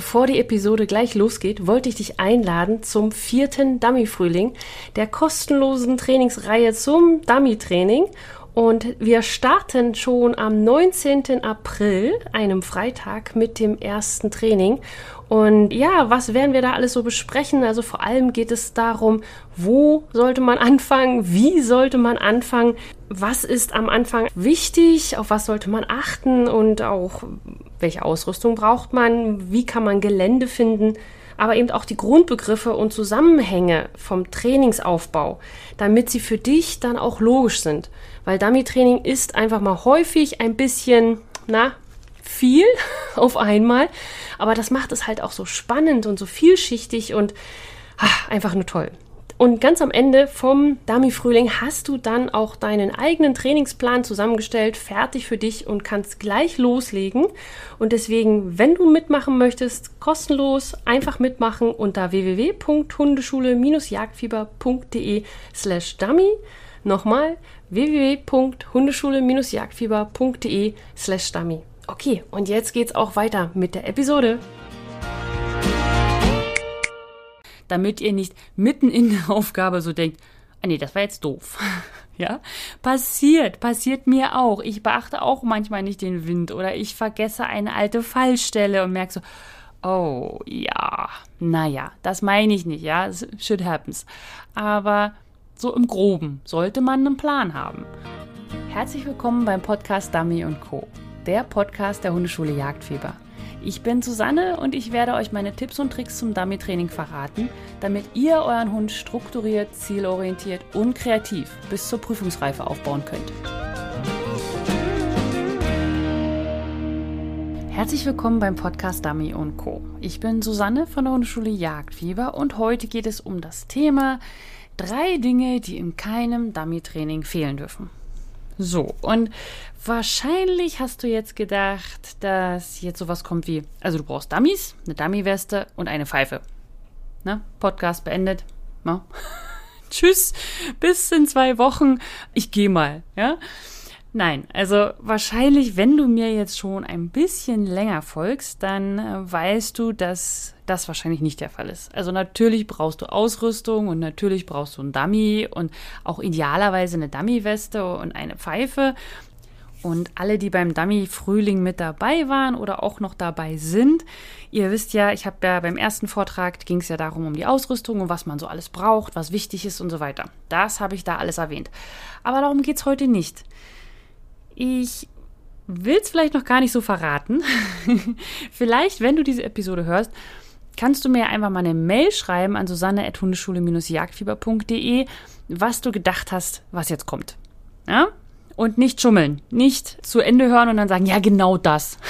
bevor die Episode gleich losgeht, wollte ich dich einladen zum 4. Dummy-Frühling, der kostenlosen Trainingsreihe zum Dummy-Training. Und wir starten schon am 19. April, einem Freitag, mit dem ersten Training. Und ja, was werden wir da alles so besprechen? Also vor allem geht es darum, wo sollte man anfangen, wie sollte man anfangen, was ist am Anfang wichtig, auf was sollte man achten und auch welche Ausrüstung braucht man, wie kann man Gelände finden, aber eben auch die Grundbegriffe und Zusammenhänge vom Trainingsaufbau, damit sie für dich dann auch logisch sind. Weil Dummy-Training ist einfach mal häufig ein bisschen, viel auf einmal, aber das macht es halt auch so spannend und so vielschichtig und einfach nur toll. Und ganz am Ende vom Dummy-Frühling hast du dann auch deinen eigenen Trainingsplan zusammengestellt, fertig für dich und kannst gleich loslegen. Und deswegen, wenn du mitmachen möchtest, kostenlos, einfach mitmachen unter www.hundeschule-jagdfieber.de/dummy. Nochmal www.hundeschule-jagdfieber.de/dummy. Okay, und jetzt geht's auch weiter mit der Episode. Damit ihr nicht mitten in der Aufgabe so denkt, nee, das war jetzt doof. Ja, passiert mir auch. Ich beachte auch manchmal nicht den Wind oder ich vergesse eine alte Fallstelle und merke so, oh ja, naja, das meine ich nicht, ja, shit happens. Aber so im Groben sollte man einen Plan haben. Herzlich willkommen beim Podcast Dummy & Co., der Podcast der Hundeschule Jagdfieber. Ich bin Susanne und ich werde euch meine Tipps und Tricks zum Dummy-Training verraten, damit ihr euren Hund strukturiert, zielorientiert und kreativ bis zur Prüfungsreife aufbauen könnt. Herzlich willkommen beim Podcast Dummy & Co. Ich bin Susanne von der Hundeschule Jagdfieber und heute geht es um das Thema 3 Dinge, die in keinem Dummy-Training fehlen dürfen. So, und wahrscheinlich hast du jetzt gedacht, dass jetzt sowas kommt wie, also du brauchst Dummies, eine Dummy-Weste und eine Pfeife. Podcast beendet. Tschüss, bis in 2 Wochen. Ich gehe mal, ja. Nein, also wahrscheinlich, wenn du mir jetzt schon ein bisschen länger folgst, dann weißt du, dass das wahrscheinlich nicht der Fall ist. Also natürlich brauchst du Ausrüstung und natürlich brauchst du einen Dummy und auch idealerweise eine Dummy-Weste und eine Pfeife. Und alle, die beim Dummy-Frühling mit dabei waren oder auch noch dabei sind, ihr wisst ja, ich habe ja beim ersten Vortrag, ging es ja darum, um die Ausrüstung und was man so alles braucht, was wichtig ist und so weiter. Das habe ich da alles erwähnt. Aber darum geht es heute nicht. Ich will es vielleicht noch gar nicht so verraten. Vielleicht, wenn du diese Episode hörst, kannst du mir einfach mal eine Mail schreiben an susanne@hundeschule-jagdfieber.de, was du gedacht hast, was jetzt kommt. Ja? Und nicht schummeln. Nicht zu Ende hören und dann sagen, ja, genau das.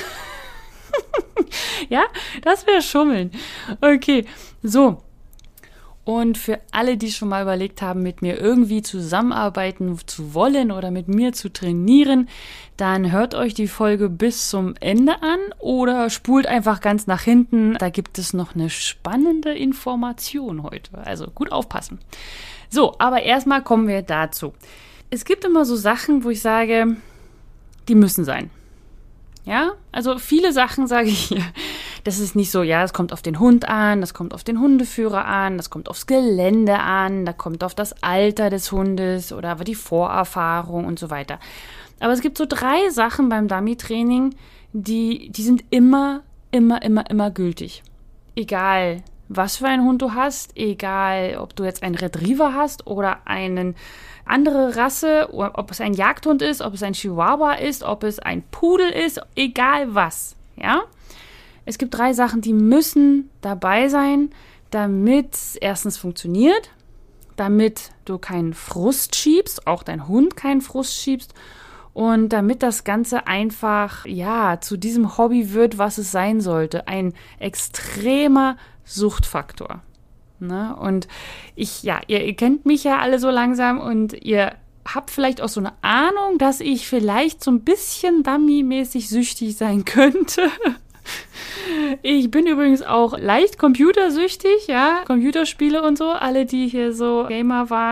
Ja, das wäre Schummeln. Okay, so. Und für alle, die schon mal überlegt haben, mit mir irgendwie zusammenarbeiten zu wollen oder mit mir zu trainieren, dann hört euch die Folge bis zum Ende an oder spult einfach ganz nach hinten. Da gibt es noch eine spannende Information heute. Also gut aufpassen. So, aber erstmal kommen wir dazu. Es gibt immer so Sachen, wo ich sage, die müssen sein. Ja, also viele Sachen sage ich hier. Das ist nicht so, ja, es kommt auf den Hund an, das kommt auf den Hundeführer an, das kommt aufs Gelände an, da kommt auf das Alter des Hundes oder die Vorerfahrung und so weiter. Aber es gibt so 3 Sachen beim Dummy-Training, die sind immer gültig. Egal, was für einen Hund du hast, egal, ob du jetzt einen Retriever hast oder eine andere Rasse, ob es ein Jagdhund ist, ob es ein Chihuahua ist, ob es ein Pudel ist, egal was, ja. Es gibt 3 Sachen, die müssen dabei sein, damit es erstens funktioniert, damit du keinen Frust schiebst, auch dein Hund keinen Frust schiebst und damit das Ganze einfach, ja, zu diesem Hobby wird, was es sein sollte. Ein extremer Suchtfaktor. Ne? Und ihr kennt mich ja alle so langsam und ihr habt vielleicht auch so eine Ahnung, dass ich vielleicht so ein bisschen Dummy-mäßig süchtig sein könnte. Ich bin übrigens auch leicht computersüchtig, ja, Computerspiele und so. Alle, die hier so Gamer waren,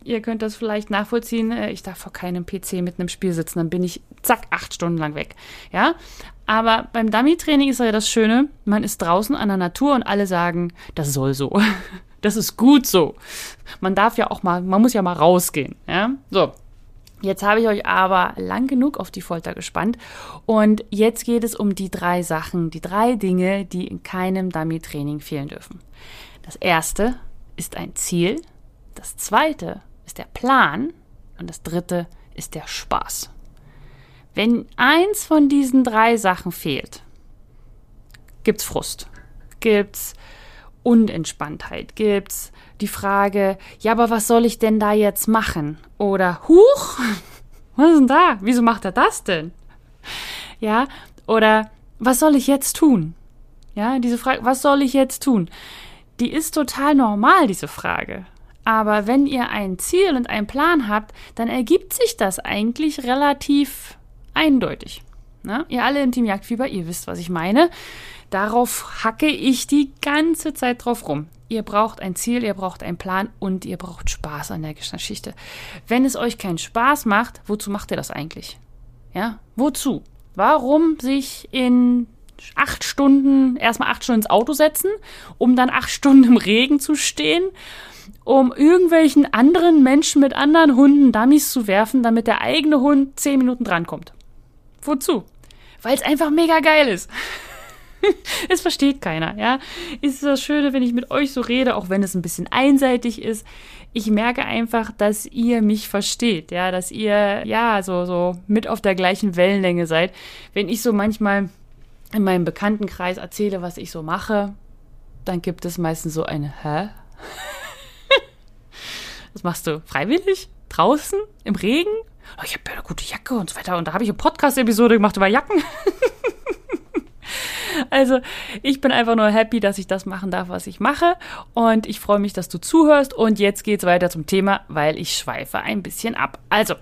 Ihr könnt das vielleicht nachvollziehen. Ich darf vor keinem PC mit einem Spiel sitzen, dann bin ich zack 8 Stunden lang weg. Ja, aber beim Dummy-Training ist ja das Schöne, man ist draußen an der Natur und alle sagen, das soll so. Das ist gut so. Man muss ja mal rausgehen. Ja, so. Jetzt habe ich euch aber lang genug auf die Folter gespannt und jetzt geht es um die 3 Sachen, die 3 Dinge, die in keinem Dummy-Training fehlen dürfen. Das erste ist ein Ziel, das zweite ist der Plan und das dritte ist der Spaß. Wenn eins von diesen 3 Sachen fehlt, gibt's Frust, gibt's Unentspanntheit, gibt's die Frage, ja, aber was soll ich denn da jetzt machen? Oder, huch, was ist denn da? Wieso macht er das denn? Ja, oder, was soll ich jetzt tun? Ja, diese Frage, was soll ich jetzt tun? Die ist total normal, diese Frage. Aber wenn ihr ein Ziel und einen Plan habt, dann ergibt sich das eigentlich relativ eindeutig. Na, ihr alle im Team Jagdfieber, ihr wisst, was ich meine. Darauf hacke ich die ganze Zeit drauf rum. Ihr braucht ein Ziel, ihr braucht einen Plan und ihr braucht Spaß an der Geschichte. Wenn es euch keinen Spaß macht, wozu macht ihr das eigentlich? Ja, wozu? Warum sich in 8 Stunden, erstmal 8 Stunden ins Auto setzen, um dann 8 Stunden im Regen zu stehen, um irgendwelchen anderen Menschen mit anderen Hunden Dummies zu werfen, damit der eigene Hund 10 Minuten drankommt? Wozu? Weil es einfach mega geil ist. Es versteht keiner, ja. Ist das Schöne, wenn ich mit euch so rede, auch wenn es ein bisschen einseitig ist. Ich merke einfach, dass ihr mich versteht, ja, dass ihr, ja, so mit auf der gleichen Wellenlänge seid. Wenn ich so manchmal in meinem Bekanntenkreis erzähle, was ich so mache, dann gibt es meistens so eine, hä? Was machst du? Freiwillig? Draußen? Im Regen? Oh, ich habe ja eine gute Jacke und so weiter. Und da habe ich eine Podcast-Episode gemacht über Jacken. Also ich bin einfach nur happy, dass ich das machen darf, was ich mache. Und ich freue mich, dass du zuhörst. Und jetzt geht's weiter zum Thema, weil ich schweife ein bisschen ab. Also,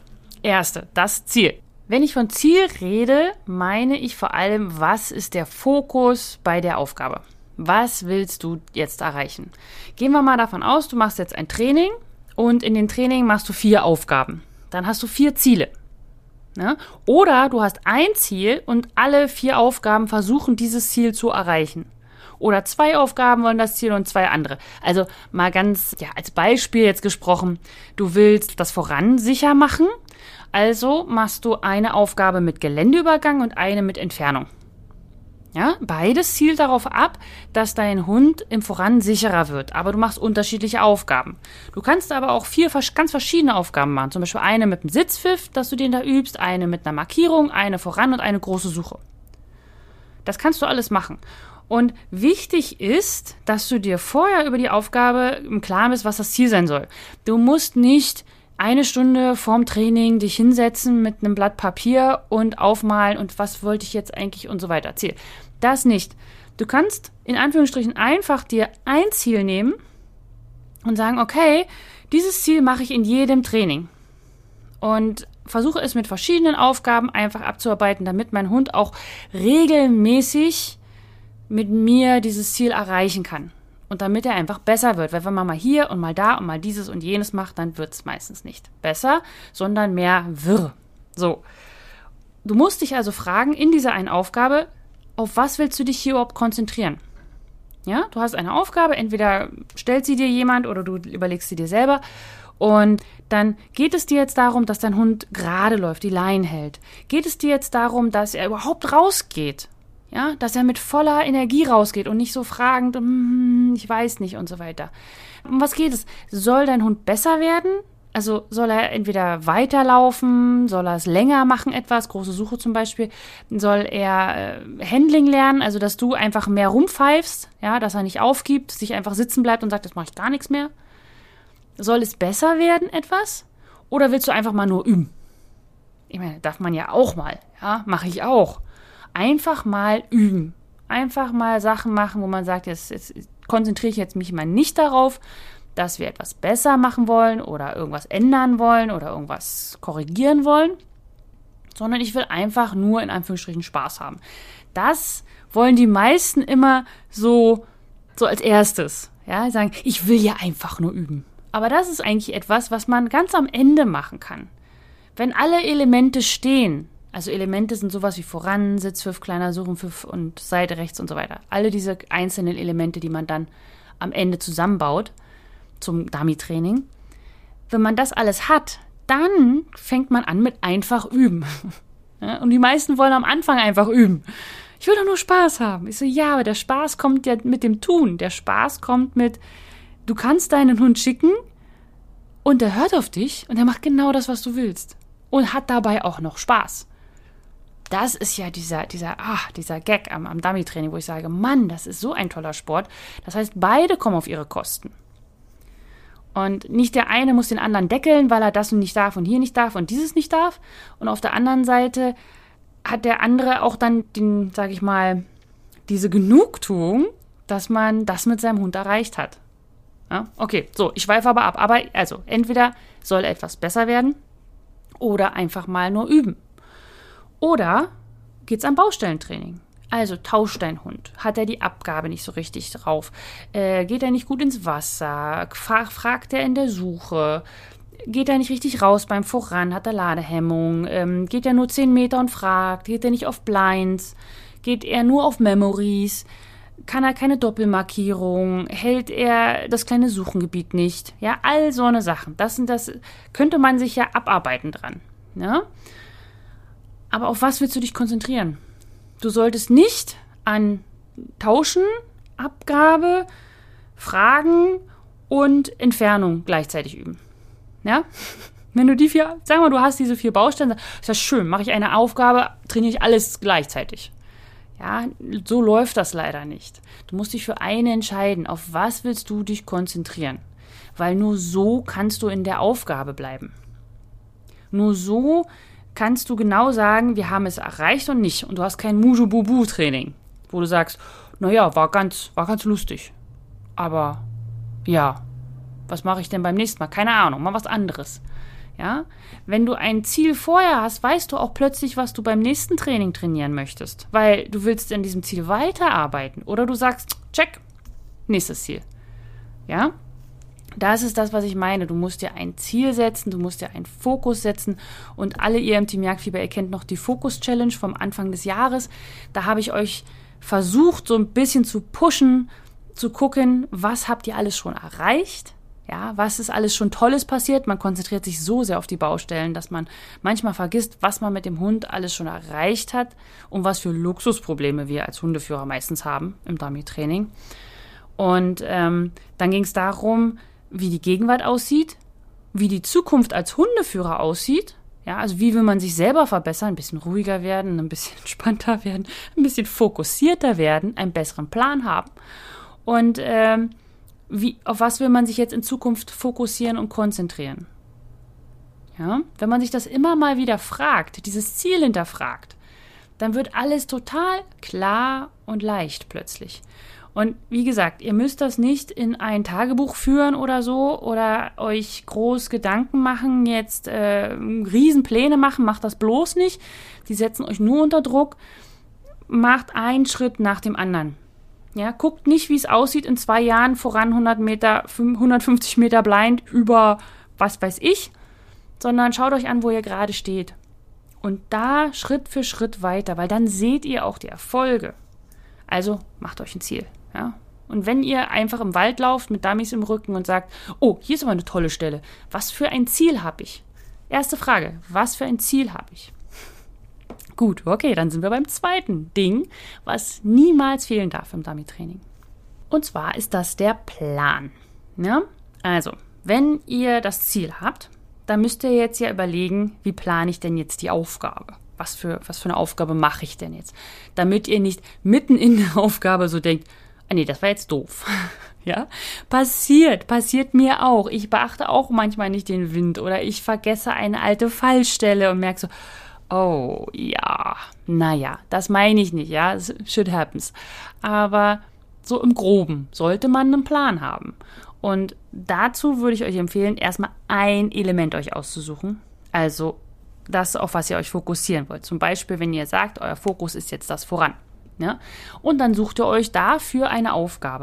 das Ziel. Wenn ich von Ziel rede, meine ich vor allem, was ist der Fokus bei der Aufgabe? Was willst du jetzt erreichen? Gehen wir mal davon aus, du machst jetzt ein Training und in dem Training machst du 4 Aufgaben. Dann hast du 4 Ziele. Ja? Oder du hast ein Ziel und alle 4 Aufgaben versuchen, dieses Ziel zu erreichen. Oder 2 Aufgaben wollen das Ziel und 2 andere. Also mal ganz, als Beispiel jetzt gesprochen, du willst das Voran sicher machen, also machst du eine Aufgabe mit Geländeübergang und eine mit Entfernung. Ja, beides zielt darauf ab, dass dein Hund im Voran sicherer wird. Aber du machst unterschiedliche Aufgaben. Du kannst aber auch 4 ganz verschiedene Aufgaben machen. Zum Beispiel eine mit einem Sitzpfiff, dass du den da übst, eine mit einer Markierung, eine voran und eine große Suche. Das kannst du alles machen. Und wichtig ist, dass du dir vorher über die Aufgabe im Klaren bist, was das Ziel sein soll. Du musst nicht 1 Stunde vorm Training dich hinsetzen mit einem Blatt Papier und aufmalen und was wollte ich jetzt eigentlich und so weiter. Ziel. Das nicht. Du kannst in Anführungsstrichen einfach dir ein Ziel nehmen und sagen, okay, dieses Ziel mache ich in jedem Training. Und versuche es mit verschiedenen Aufgaben einfach abzuarbeiten, damit mein Hund auch regelmäßig mit mir dieses Ziel erreichen kann. Und damit er einfach besser wird. Weil wenn man mal hier und mal da und mal dieses und jenes macht, dann wird es meistens nicht besser, sondern mehr wirr. So. Du musst dich also fragen, in dieser einen Aufgabe, auf was willst du dich hier überhaupt konzentrieren? Ja, du hast eine Aufgabe, entweder stellt sie dir jemand oder du überlegst sie dir selber. Und dann geht es dir jetzt darum, dass dein Hund gerade läuft, die Leine hält. Geht es dir jetzt darum, dass er überhaupt rausgeht? Ja, dass er mit voller Energie rausgeht und nicht so fragend, ich weiß nicht und so weiter. Um was geht es? Soll dein Hund besser werden? Also soll er entweder weiterlaufen, soll er es länger machen etwas, große Suche zum Beispiel, soll er Handling lernen, also dass du einfach mehr rumpfeifst, ja, dass er nicht aufgibt, sich einfach sitzen bleibt und sagt, jetzt mache ich gar nichts mehr. Soll es besser werden etwas? Oder willst du einfach mal nur üben? Ich meine, darf man ja auch mal, ja, mache ich auch. Einfach mal üben. Einfach mal Sachen machen, wo man sagt, jetzt konzentriere ich jetzt mich mal nicht darauf, dass wir etwas besser machen wollen oder irgendwas ändern wollen oder irgendwas korrigieren wollen, sondern ich will einfach nur in Anführungsstrichen Spaß haben. Das wollen die meisten immer so als erstes. Ja, sagen, ich will ja einfach nur üben. Aber das ist eigentlich etwas, was man ganz am Ende machen kann. Wenn alle Elemente stehen, also Elemente sind sowas wie voran, Sitzpfiff, kleiner Suchenpfiff und Seite rechts und so weiter. Alle diese einzelnen Elemente, die man dann am Ende zusammenbaut zum Dummy-Training. Wenn man das alles hat, dann fängt man an mit einfach üben. Ja, und die meisten wollen am Anfang einfach üben. Ich will doch nur Spaß haben. Ich so, ja, aber der Spaß kommt ja mit dem Tun. Der Spaß kommt mit, du kannst deinen Hund schicken und der hört auf dich und der macht genau das, was du willst. Und hat dabei auch noch Spaß. Das ist ja dieser Gag am Dummy-Training, wo ich sage, Mann, das ist so ein toller Sport. Das heißt, beide kommen auf ihre Kosten. Und nicht der eine muss den anderen deckeln, weil er das und nicht darf und hier nicht darf und dieses nicht darf. Und auf der anderen Seite hat der andere auch dann diese Genugtuung, dass man das mit seinem Hund erreicht hat. Ja? Okay, so, ich schweife aber ab. Aber also, entweder soll etwas besser werden oder einfach mal nur üben. Oder geht's am Baustellentraining? Also tauscht dein Hund. Hat er die Abgabe nicht so richtig drauf? Geht er nicht gut ins Wasser? Fragt er in der Suche? Geht er nicht richtig raus beim Voran? Hat er Ladehemmung? Geht er nur 10 Meter und fragt? Geht er nicht auf Blinds? Geht er nur auf Memories? Kann er keine Doppelmarkierung? Hält er das kleine Suchengebiet nicht? Ja, all so eine Sachen. Das könnte man sich ja abarbeiten dran. Ja? Aber auf was willst du dich konzentrieren? Du solltest nicht an Tauschen, Abgabe, Fragen und Entfernung gleichzeitig üben. Ja? Wenn du sag mal, du hast diese 4 Baustellen, ist das schön, mache ich eine Aufgabe, trainiere ich alles gleichzeitig. Ja, so läuft das leider nicht. Du musst dich für eine entscheiden. Auf was willst du dich konzentrieren? Weil nur so kannst du in der Aufgabe bleiben. Nur so kannst du genau sagen, wir haben es erreicht und nicht. Und du hast kein Muju-Bubu-Training, wo du sagst, naja, war ganz lustig. Aber ja, was mache ich denn beim nächsten Mal? Keine Ahnung, mal was anderes. Ja? Wenn du ein Ziel vorher hast, weißt du auch plötzlich, was du beim nächsten Training trainieren möchtest. Weil du willst in diesem Ziel weiterarbeiten. Oder du sagst, check, nächstes Ziel. Ja? Das ist das, was ich meine. Du musst dir ein Ziel setzen, du musst dir einen Fokus setzen. Und alle ihr im Team Jagdfieber, ihr kennt noch die Fokus-Challenge vom Anfang des Jahres. Da habe ich euch versucht, so ein bisschen zu pushen, zu gucken, was habt ihr alles schon erreicht? Ja, was ist alles schon Tolles passiert? Man konzentriert sich so sehr auf die Baustellen, dass man manchmal vergisst, was man mit dem Hund alles schon erreicht hat und was für Luxusprobleme wir als Hundeführer meistens haben im Dummy-Training. Und dann ging es darum, wie die Gegenwart aussieht, wie die Zukunft als Hundeführer aussieht. Ja, also wie will man sich selber verbessern, ein bisschen ruhiger werden, ein bisschen entspannter werden, ein bisschen fokussierter werden, einen besseren Plan haben. Und auf was will man sich jetzt in Zukunft fokussieren und konzentrieren? Ja, wenn man sich das immer mal wieder fragt, dieses Ziel hinterfragt, dann wird alles total klar und leicht plötzlich. Und wie gesagt, ihr müsst das nicht in ein Tagebuch führen oder so oder euch groß Gedanken machen, jetzt Riesenpläne machen, macht das bloß nicht. Die setzen euch nur unter Druck. Macht einen Schritt nach dem anderen. Ja, guckt nicht, wie es aussieht in 2 Jahren, voran 100 Meter, 150 Meter blind über was weiß ich, sondern schaut euch an, wo ihr gerade steht. Und da Schritt für Schritt weiter, weil dann seht ihr auch die Erfolge. Also macht euch ein Ziel. Ja? Und wenn ihr einfach im Wald lauft mit Dummies im Rücken und sagt, oh, hier ist aber eine tolle Stelle. Was für ein Ziel habe ich? Erste Frage, was für ein Ziel habe ich? Gut, okay, dann sind wir beim zweiten Ding, was niemals fehlen darf im Dummy-Training. Und zwar ist das der Plan. Ja? Also, wenn ihr das Ziel habt, dann müsst ihr jetzt ja überlegen, wie plane ich denn jetzt die Aufgabe? Was für eine Aufgabe mache ich denn jetzt? Damit ihr nicht mitten in der Aufgabe so denkt, nee, das war jetzt doof. Ja, passiert mir auch. Ich beachte auch manchmal nicht den Wind oder ich vergesse eine alte Fallstelle und merke so, oh, ja, naja, das meine ich nicht, ja, shit happens. Aber so im Groben sollte man einen Plan haben. Und dazu würde ich euch empfehlen, erstmal ein Element euch auszusuchen. Also das, auf was ihr euch fokussieren wollt. Zum Beispiel, wenn ihr sagt, euer Fokus ist jetzt das Voran. Ja? Und dann sucht ihr euch dafür eine Aufgabe.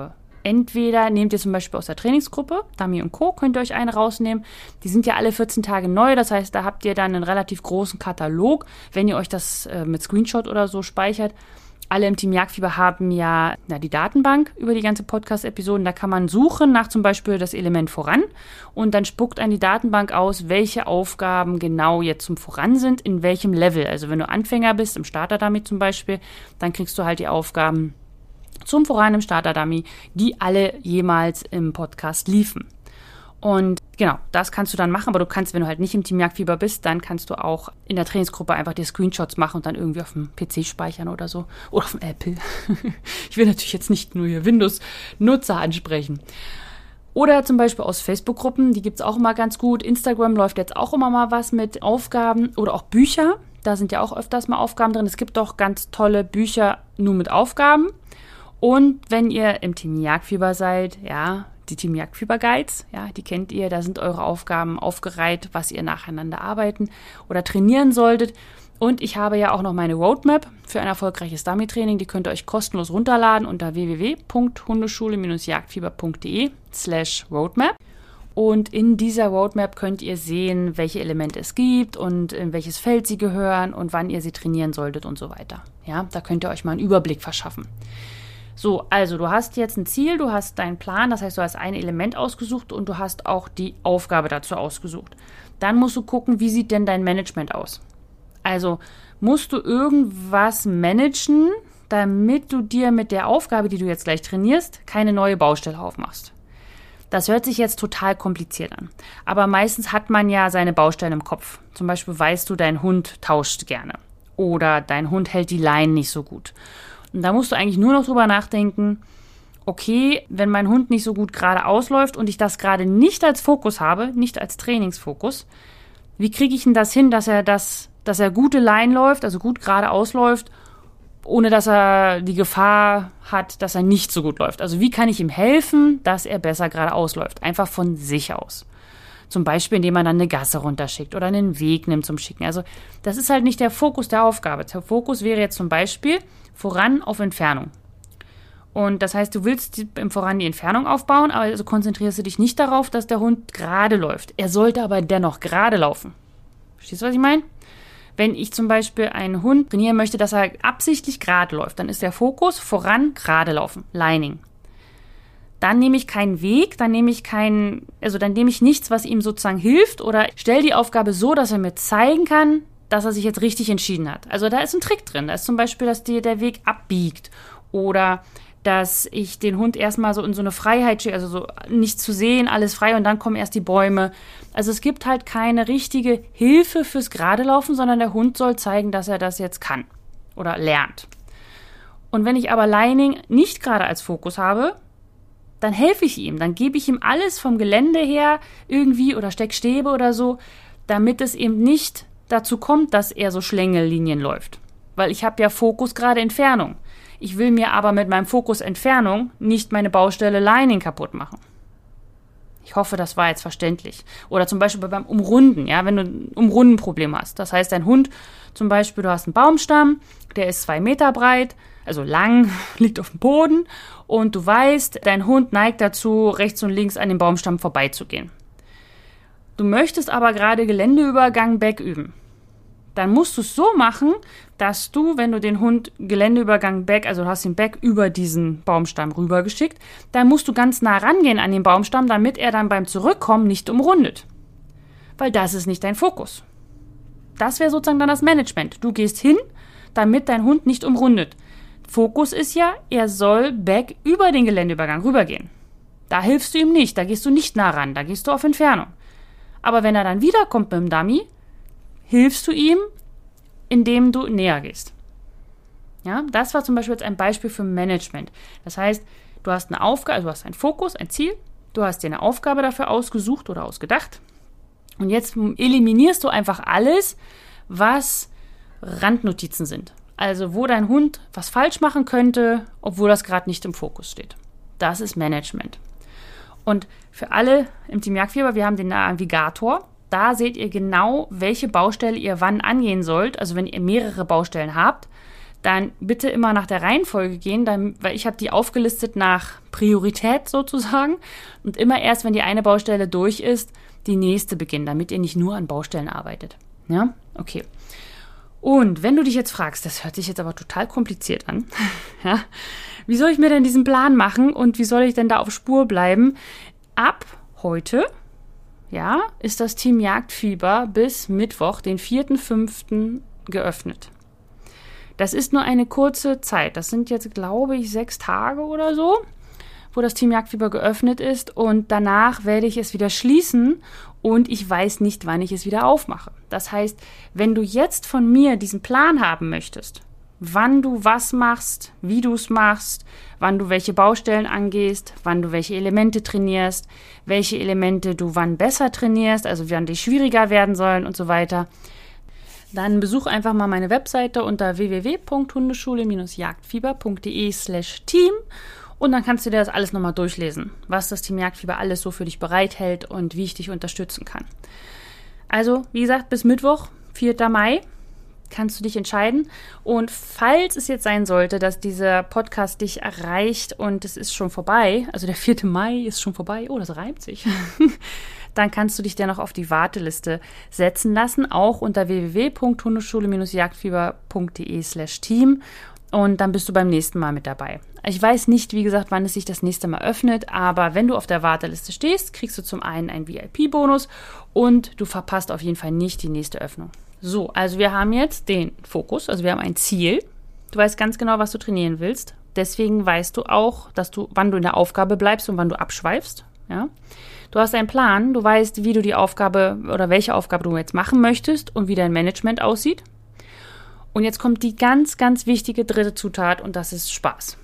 Entweder nehmt ihr zum Beispiel aus der Trainingsgruppe, Dummy und Co., könnt ihr euch eine rausnehmen. Die sind ja alle 14 Tage neu, das heißt, da habt ihr dann einen relativ großen Katalog, wenn ihr euch das mit Screenshot oder so speichert. Alle im Team Jagdfieber haben ja die Datenbank über die ganze Podcast-Episoden. Da kann man suchen nach zum Beispiel das Element voran und dann spuckt einem die Datenbank aus, welche Aufgaben genau jetzt zum Voran sind, in welchem Level. Also wenn du Anfänger bist, im Starter-Dummy zum Beispiel, dann kriegst du halt die Aufgaben zum Voran im Starter-Dummy, die alle jemals im Podcast liefen. Und genau, das kannst du dann machen, aber du kannst, wenn du halt nicht im Team Jagdfieber bist, dann kannst du auch in der Trainingsgruppe einfach dir Screenshots machen und dann irgendwie auf dem PC speichern oder so. Oder auf dem Apple. Ich will natürlich jetzt nicht nur hier Windows-Nutzer ansprechen. Oder zum Beispiel aus Facebook-Gruppen, die gibt's auch immer ganz gut. Instagram läuft jetzt auch immer mal was mit Aufgaben oder auch Bücher. Da sind ja auch öfters mal Aufgaben drin. Es gibt doch ganz tolle Bücher nur mit Aufgaben. Und wenn ihr im Team Jagdfieber seid, die Team Jagdfieber Guides, die kennt ihr, da sind eure Aufgaben aufgereiht, was ihr nacheinander arbeiten oder trainieren solltet. Und ich habe ja auch noch meine Roadmap für ein erfolgreiches Dummy-Training, die könnt ihr euch kostenlos runterladen unter www.hundeschule-jagdfieber.de/roadmap. Und in dieser Roadmap könnt ihr sehen, welche Elemente es gibt und in welches Feld sie gehören und wann ihr sie trainieren solltet und so weiter. Ja, da könnt ihr euch mal einen Überblick verschaffen. So, also du hast jetzt ein Ziel, du hast deinen Plan, das heißt, du hast ein Element ausgesucht und du hast auch die Aufgabe dazu ausgesucht. Dann musst du gucken, wie sieht denn dein Management aus? Also musst du irgendwas managen, damit du dir mit der Aufgabe, die du jetzt gleich trainierst, keine neue Baustelle aufmachst. Das hört sich jetzt total kompliziert an, aber meistens hat man ja seine Baustellen im Kopf. Zum Beispiel weißt du, dein Hund tauscht gerne oder dein Hund hält die Leinen nicht so gut. Und da musst du eigentlich nur noch drüber nachdenken, okay, wenn mein Hund nicht so gut gerade ausläuft und ich das gerade nicht als Fokus habe, nicht als Trainingsfokus, wie kriege ich denn das hin, dass er gute Leinen läuft, also gut gerade ausläuft, ohne dass er die Gefahr hat, dass er nicht so gut läuft? Also wie kann ich ihm helfen, dass er besser gerade ausläuft? Einfach von sich aus. Zum Beispiel, indem man dann eine Gasse runterschickt oder einen Weg nimmt zum Schicken. Also das ist halt nicht der Fokus der Aufgabe. Der Fokus wäre jetzt zum Beispiel voran auf Entfernung. Und das heißt, du willst im Voran die Entfernung aufbauen, aber also konzentrierst du dich nicht darauf, dass der Hund gerade läuft. Er sollte aber dennoch gerade laufen. Verstehst du, was ich meine? Wenn ich zum Beispiel einen Hund trainieren möchte, dass er absichtlich gerade läuft, dann ist der Fokus voran gerade laufen, Lining. Dann nehme ich keinen Weg, dann nehme ich nichts, was ihm sozusagen hilft oder stelle die Aufgabe so, dass er mir zeigen kann, dass er sich jetzt richtig entschieden hat. Also da ist ein Trick drin. Da ist zum Beispiel, dass dir der Weg abbiegt oder dass ich den Hund erstmal so in so eine Freiheit schicke, also so nicht zu sehen, alles frei und dann kommen erst die Bäume. Also es gibt halt keine richtige Hilfe fürs gerade Laufen, sondern der Hund soll zeigen, dass er das jetzt kann oder lernt. Und wenn ich aber Lining nicht gerade als Fokus habe, dann helfe ich ihm, dann gebe ich ihm alles vom Gelände her irgendwie oder Steckstäbe oder so, damit es eben nicht dazu kommt, dass er so Schlängellinien läuft. Weil ich habe ja Fokus gerade Entfernung. Ich will mir aber mit meinem Fokus Entfernung nicht meine Baustelle Lining kaputt machen. Ich hoffe, das war jetzt verständlich. Oder zum Beispiel beim Umrunden, wenn du ein Umrundenproblem hast. Das heißt, dein Hund, zum Beispiel, du hast einen Baumstamm, der ist 2 Meter breit, also lang, liegt auf dem Boden und du weißt, dein Hund neigt dazu, rechts und links an dem Baumstamm vorbeizugehen. Du möchtest aber gerade Geländeübergang Back üben. Dann musst du es so machen, dass du, wenn du den Hund Geländeübergang Back, also du hast den Back über diesen Baumstamm rübergeschickt, dann musst du ganz nah rangehen an den Baumstamm, damit er dann beim Zurückkommen nicht umrundet. Weil das ist nicht dein Fokus. Das wäre sozusagen dann das Management. Du gehst hin, damit dein Hund nicht umrundet. Fokus ist ja, er soll Back über den Geländeübergang rübergehen. Da hilfst du ihm nicht, da gehst du nicht nah ran, da gehst du auf Entfernung. Aber wenn er dann wiederkommt mit dem Dummy, hilfst du ihm, indem du näher gehst. Ja, das war zum Beispiel jetzt ein Beispiel für Management. Das heißt, du hast eine Aufgabe, also du hast einen Fokus, ein Ziel, du hast dir eine Aufgabe dafür ausgesucht oder ausgedacht und jetzt eliminierst du einfach alles, was Randnotizen sind. Also wo dein Hund was falsch machen könnte, obwohl das gerade nicht im Fokus steht. Das ist Management. Und für alle im Team Jagdfieber, wir haben den Navigator. Da seht ihr genau, welche Baustelle ihr wann angehen sollt. Also wenn ihr mehrere Baustellen habt, dann bitte immer nach der Reihenfolge gehen, weil ich habe die aufgelistet nach Priorität sozusagen und immer erst, wenn die eine Baustelle durch ist, die nächste beginnen, damit ihr nicht nur an Baustellen arbeitet. Ja, okay. Und wenn du dich jetzt fragst, das hört sich jetzt aber total kompliziert an, ja, wie soll ich mir denn diesen Plan machen und wie soll ich denn da auf Spur bleiben? Ab heute, ja, ist das Team Jagdfieber bis Mittwoch, den 4.5. geöffnet. Das ist nur eine kurze Zeit. Das sind jetzt, glaube ich, 6 Tage oder so, wo das Team Jagdfieber geöffnet ist. Und danach werde ich es wieder schließen und ich weiß nicht, wann ich es wieder aufmache. Das heißt, wenn du jetzt von mir diesen Plan haben möchtest, wann du was machst, wie du es machst, wann du welche Baustellen angehst, wann du welche Elemente trainierst, welche Elemente du wann besser trainierst, also wann die schwieriger werden sollen und so weiter, dann besuch einfach mal meine Webseite unter www.hundeschule-jagdfieber.de/team und dann kannst du dir das alles nochmal durchlesen, was das Team Jagdfieber alles so für dich bereithält und wie ich dich unterstützen kann. Also, wie gesagt, bis Mittwoch, 4. Mai, kannst du dich entscheiden. Und falls es jetzt sein sollte, dass dieser Podcast dich erreicht und es ist schon vorbei, also der 4. Mai ist schon vorbei, oh, das reimt sich, dann kannst du dich dennoch auf die Warteliste setzen lassen, auch unter www.hundeschule-jagdfieber.de/team und dann bist du beim nächsten Mal mit dabei. Ich weiß nicht, wie gesagt, wann es sich das nächste Mal öffnet, aber wenn du auf der Warteliste stehst, kriegst du zum einen einen VIP-Bonus und du verpasst auf jeden Fall nicht die nächste Öffnung. So, also wir haben jetzt den Fokus, also wir haben ein Ziel. Du weißt ganz genau, was du trainieren willst. Deswegen weißt du auch, wann du in der Aufgabe bleibst und wann du abschweifst. Ja? Du hast einen Plan, du weißt, wie du die Aufgabe oder welche Aufgabe du jetzt machen möchtest und wie dein Management aussieht. Und jetzt kommt die ganz, ganz wichtige 3. Zutat und das ist Spaß.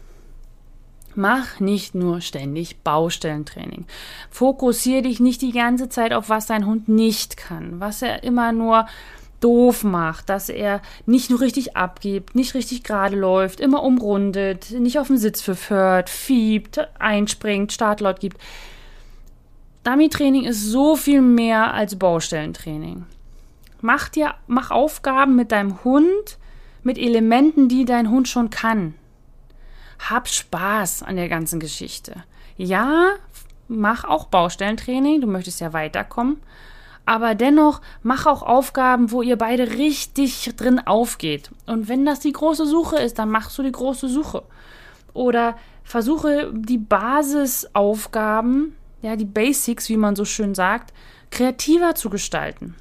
Mach nicht nur ständig Baustellentraining. Fokussiere dich nicht die ganze Zeit auf, was dein Hund nicht kann, was er immer nur doof macht, dass er nicht nur richtig abgibt, nicht richtig gerade läuft, immer umrundet, nicht auf den Sitzpfiff hört, fiebt, einspringt, Startlaut gibt. Dummy-Training ist so viel mehr als Baustellentraining. Mach Aufgaben mit deinem Hund, mit Elementen, die dein Hund schon kann. Hab Spaß an der ganzen Geschichte. Ja, mach auch Baustellentraining, du möchtest ja weiterkommen, aber dennoch mach auch Aufgaben, wo ihr beide richtig drin aufgeht. Und wenn das die große Suche ist, dann machst du die große Suche. Oder versuche die Basisaufgaben, ja, die Basics, wie man so schön sagt, kreativer zu gestalten.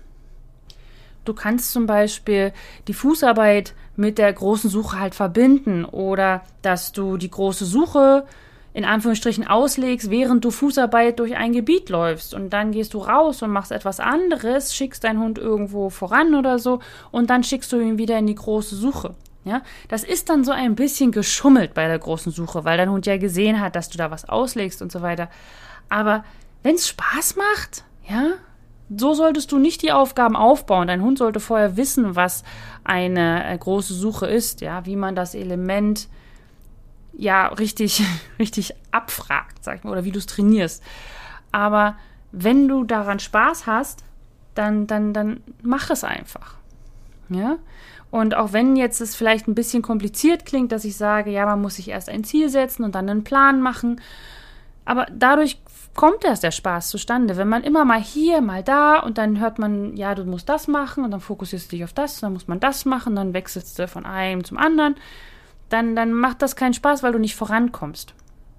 Du kannst zum Beispiel die Fußarbeit mit der großen Suche halt verbinden oder dass du die große Suche in Anführungsstrichen auslegst, während du Fußarbeit durch ein Gebiet läufst und dann gehst du raus und machst etwas anderes, schickst deinen Hund irgendwo voran oder so und dann schickst du ihn wieder in die große Suche. Ja, das ist dann so ein bisschen geschummelt bei der großen Suche, weil dein Hund ja gesehen hat, dass du da was auslegst und so weiter. Aber wenn es Spaß macht, ja, so solltest du nicht die Aufgaben aufbauen. Dein Hund sollte vorher wissen, was eine große Suche ist, ja, wie man das Element ja richtig abfragt, sag ich mal, oder wie du es trainierst. Aber wenn du daran Spaß hast, dann mach es einfach. Ja? Und auch wenn jetzt es vielleicht ein bisschen kompliziert klingt, dass ich sage, ja, man muss sich erst ein Ziel setzen und dann einen Plan machen, aber dadurch kommt erst der Spaß zustande. Wenn man immer mal hier, mal da und dann hört man, ja, du musst das machen und dann fokussierst du dich auf das, dann muss man das machen, dann wechselst du von einem zum anderen, dann macht das keinen Spaß, weil du nicht vorankommst.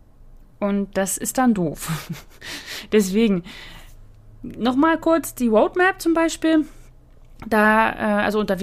Und das ist dann doof. Deswegen nochmal kurz die Roadmap zum Beispiel. Da, also unter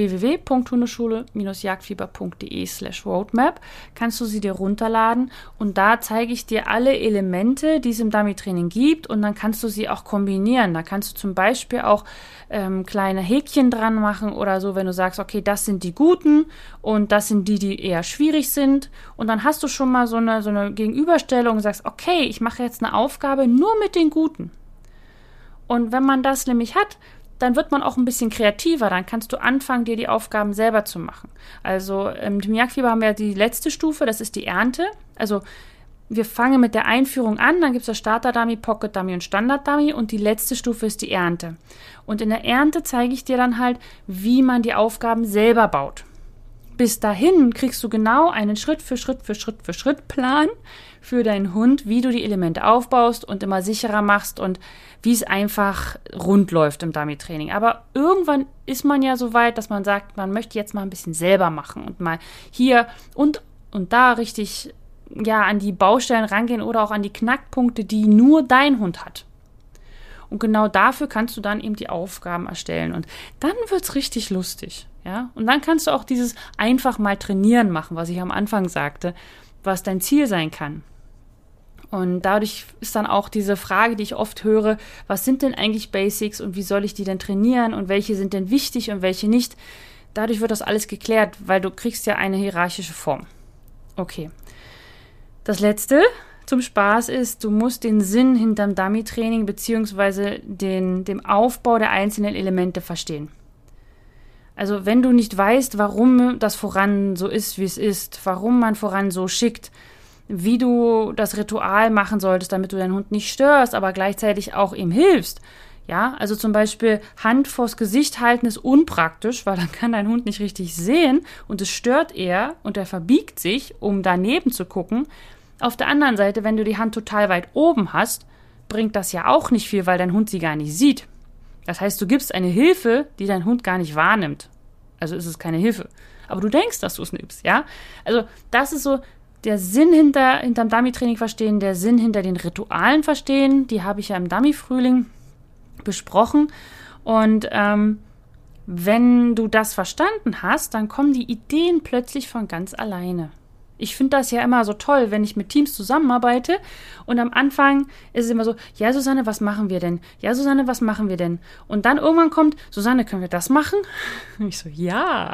www.hundeschule-jagdfieber.de/roadmap kannst du sie dir runterladen und da zeige ich dir alle Elemente, die es im Dummy-Training gibt und dann kannst du sie auch kombinieren. Da kannst du zum Beispiel auch kleine Häkchen dran machen oder so, wenn du sagst, okay, das sind die Guten und das sind die eher schwierig sind und dann hast du schon mal so eine Gegenüberstellung und sagst, okay, ich mache jetzt eine Aufgabe nur mit den Guten. Und wenn man das nämlich hat, dann wird man auch ein bisschen kreativer, dann kannst du anfangen, dir die Aufgaben selber zu machen. Also im Jagdfieber haben wir die letzte Stufe, das ist die Ernte. Also wir fangen mit der Einführung an, dann gibt es das Starter-Dummy, Pocket-Dummy und Standard-Dummy und die letzte Stufe ist die Ernte. Und in der Ernte zeige ich dir dann halt, wie man die Aufgaben selber baut. bis dahin kriegst du genau einen Schritt für Schritt Plan für deinen Hund, wie du die Elemente aufbaust und immer sicherer machst und wie es einfach rund läuft im Dummy-Training. Aber irgendwann ist man ja so weit, dass man sagt, man möchte jetzt mal ein bisschen selber machen und mal hier und da richtig an die Baustellen rangehen oder auch an die Knackpunkte, die nur dein Hund hat. Und genau dafür kannst du dann eben die Aufgaben erstellen. Und dann wird's richtig lustig. Ja? Und dann kannst du auch dieses einfach mal trainieren machen, was ich am Anfang sagte, was dein Ziel sein kann. Und dadurch ist dann auch diese Frage, die ich oft höre, was sind denn eigentlich Basics und wie soll ich die denn trainieren und welche sind denn wichtig und welche nicht? Dadurch wird das alles geklärt, weil du kriegst ja eine hierarchische Form. Okay. Das Letzte zum Spaß ist, du musst den Sinn hinterm Dummy-Training bzw. dem Aufbau der einzelnen Elemente verstehen. Also wenn du nicht weißt, warum das voran so ist, wie es ist, warum man voran so schickt, wie du das Ritual machen solltest, damit du deinen Hund nicht störst, aber gleichzeitig auch ihm hilfst. Ja, also zum Beispiel Hand vors Gesicht halten ist unpraktisch, weil dann kann dein Hund nicht richtig sehen und es stört eher und er verbiegt sich, um daneben zu gucken. Auf der anderen Seite, wenn du die Hand total weit oben hast, bringt das ja auch nicht viel, weil dein Hund sie gar nicht sieht. Das heißt, du gibst eine Hilfe, die dein Hund gar nicht wahrnimmt. Also ist es keine Hilfe. Aber du denkst, dass du es nimmst, ja? Also das ist so der Sinn hinterm Dummy-Training verstehen, der Sinn hinter den Ritualen verstehen. Die habe ich ja im Dummy-Frühling besprochen. Und wenn du das verstanden hast, dann kommen die Ideen plötzlich von ganz alleine. Ich finde das ja immer so toll, wenn ich mit Teams zusammenarbeite und am Anfang ist es immer so, ja Susanne, was machen wir denn? Ja Susanne, was machen wir denn? Und dann irgendwann kommt, Susanne, können wir das machen? Und ich so, ja.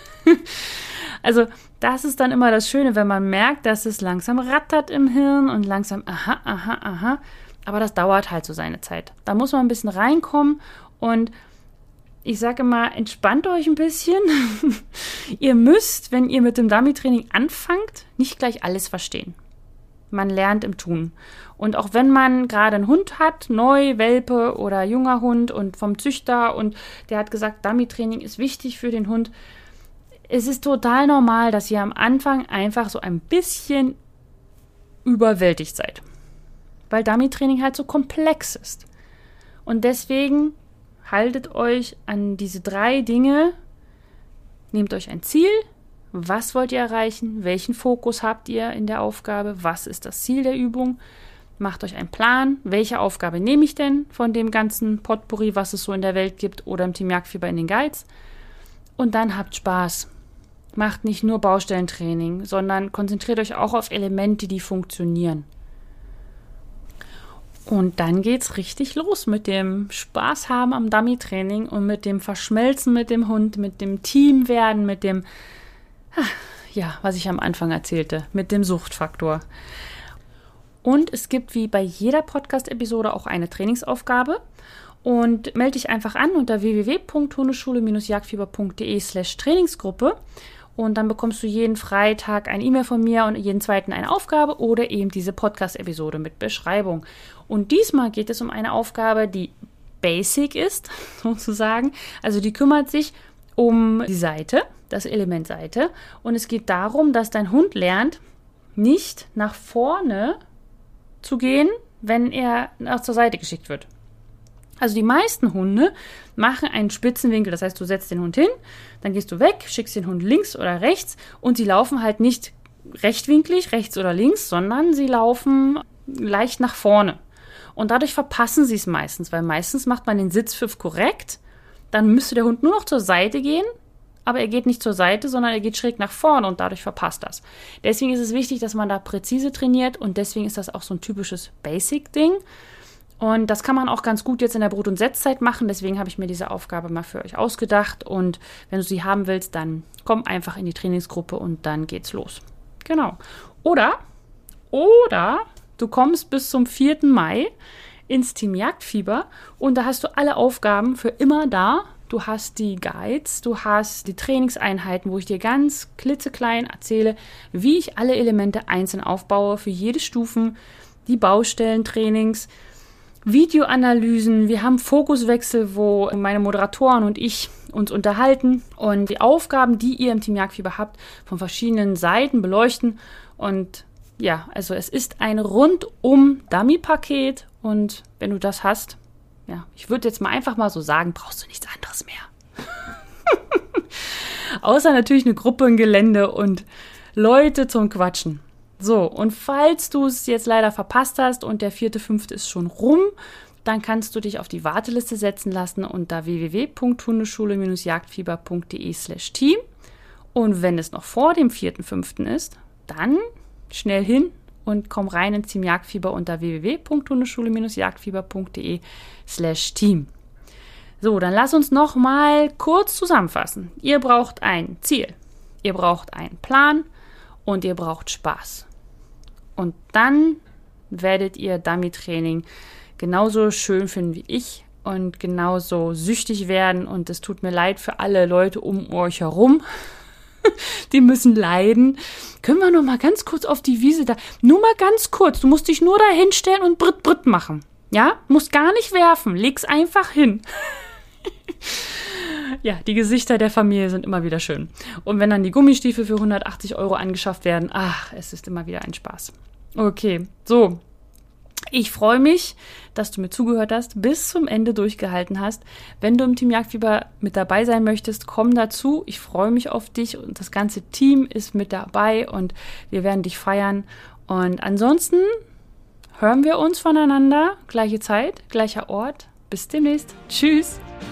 Also das ist dann immer das Schöne, wenn man merkt, dass es langsam rattert im Hirn und langsam, aha. Aber das dauert halt so seine Zeit. Da muss man ein bisschen reinkommen und ich sage immer, entspannt euch ein bisschen. Ihr müsst, wenn ihr mit dem Dummy-Training anfangt, nicht gleich alles verstehen. Man lernt im Tun. Und auch wenn man gerade einen Hund hat, neu, Welpe oder junger Hund und vom Züchter und der hat gesagt, Dummy-Training ist wichtig für den Hund. Es ist total normal, dass ihr am Anfang einfach so ein bisschen überwältigt seid. Weil Dummy-Training halt so komplex ist. Und deswegen haltet euch an diese 3 Dinge, nehmt euch ein Ziel, was wollt ihr erreichen, welchen Fokus habt ihr in der Aufgabe, was ist das Ziel der Übung, macht euch einen Plan, welche Aufgabe nehme ich denn von dem ganzen Potpourri, was es so in der Welt gibt oder im Team Jagdfieber in den Guides und dann habt Spaß. Macht nicht nur Baustellentraining, sondern konzentriert euch auch auf Elemente, die funktionieren. Und dann geht's richtig los mit dem Spaß haben am Dummy-Training und mit dem Verschmelzen mit dem Hund, mit dem Team werden, mit dem, was ich am Anfang erzählte, mit dem Suchtfaktor. Und es gibt wie bei jeder Podcast-Episode auch eine Trainingsaufgabe. Und melde dich einfach an unter www.hundeschule-jagdfieber.de/Trainingsgruppe. Und dann bekommst du jeden Freitag eine E-Mail von mir und jeden zweiten eine Aufgabe oder eben diese Podcast-Episode mit Beschreibung. Und diesmal geht es um eine Aufgabe, die basic ist, sozusagen. Also die kümmert sich um die Seite, das Element Seite. Und es geht darum, dass dein Hund lernt, nicht nach vorne zu gehen, wenn er zur Seite geschickt wird. Also die meisten Hunde machen einen Spitzenwinkel, das heißt, du setzt den Hund hin, dann gehst du weg, schickst den Hund links oder rechts und sie laufen halt nicht rechtwinklig, rechts oder links, sondern sie laufen leicht nach vorne. Und dadurch verpassen sie es meistens, weil meistens macht man den Sitzpfiff korrekt, dann müsste der Hund nur noch zur Seite gehen, aber er geht nicht zur Seite, sondern er geht schräg nach vorne und dadurch verpasst das. Deswegen ist es wichtig, dass man da präzise trainiert und deswegen ist das auch so ein typisches Basic-Ding. Und das kann man auch ganz gut jetzt in der Brut- und Setzzeit machen. Deswegen habe ich mir diese Aufgabe mal für euch ausgedacht. Und wenn du sie haben willst, dann komm einfach in die Trainingsgruppe und dann geht's los. Genau. Oder du kommst bis zum 4. Mai ins Team Jagdfieber und da hast du alle Aufgaben für immer da. Du hast die Guides, du hast die Trainingseinheiten, wo ich dir ganz klitzeklein erzähle, wie ich alle Elemente einzeln aufbaue für jede Stufen, die Baustellentrainings, Videoanalysen, wir haben Fokuswechsel, wo meine Moderatoren und ich uns unterhalten und die Aufgaben, die ihr im Team Jagdfieber habt, von verschiedenen Seiten beleuchten. Und ja, also es ist ein rundum Dummy-Paket und wenn du das hast, ja, ich würde jetzt mal einfach mal so sagen, brauchst du nichts anderes mehr. Außer natürlich eine Gruppe, ein Gelände und Leute zum Quatschen. So, und falls du es jetzt leider verpasst hast und der 4.5. ist schon rum, dann kannst du dich auf die Warteliste setzen lassen unter www.hundeschule-jagdfieber.de/team. Und wenn es noch vor dem 4.5. ist, dann schnell hin und komm rein ins Team Jagdfieber unter www.hundeschule-jagdfieber.de/team. So, dann lass uns noch mal kurz zusammenfassen. Ihr braucht ein Ziel, ihr braucht einen Plan und ihr braucht Spaß. Und dann werdet ihr Dummy-Training genauso schön finden wie ich und genauso süchtig werden. Und es tut mir leid für alle Leute um euch herum. Die müssen leiden. Können wir noch mal ganz kurz auf die Wiese da? Nur mal ganz kurz. Du musst dich nur da hinstellen und Britt machen. Ja? Musst gar nicht werfen. Leg's einfach hin. Ja, die Gesichter der Familie sind immer wieder schön. Und wenn dann die Gummistiefel für 180 € angeschafft werden, ach, es ist immer wieder ein Spaß. Okay, so. Ich freue mich, dass du mir zugehört hast, bis zum Ende durchgehalten hast. Wenn du im Team Jagdfieber mit dabei sein möchtest, komm dazu. Ich freue mich auf dich und das ganze Team ist mit dabei und wir werden dich feiern. Und ansonsten hören wir uns voneinander. Gleiche Zeit, gleicher Ort. Bis demnächst. Tschüss.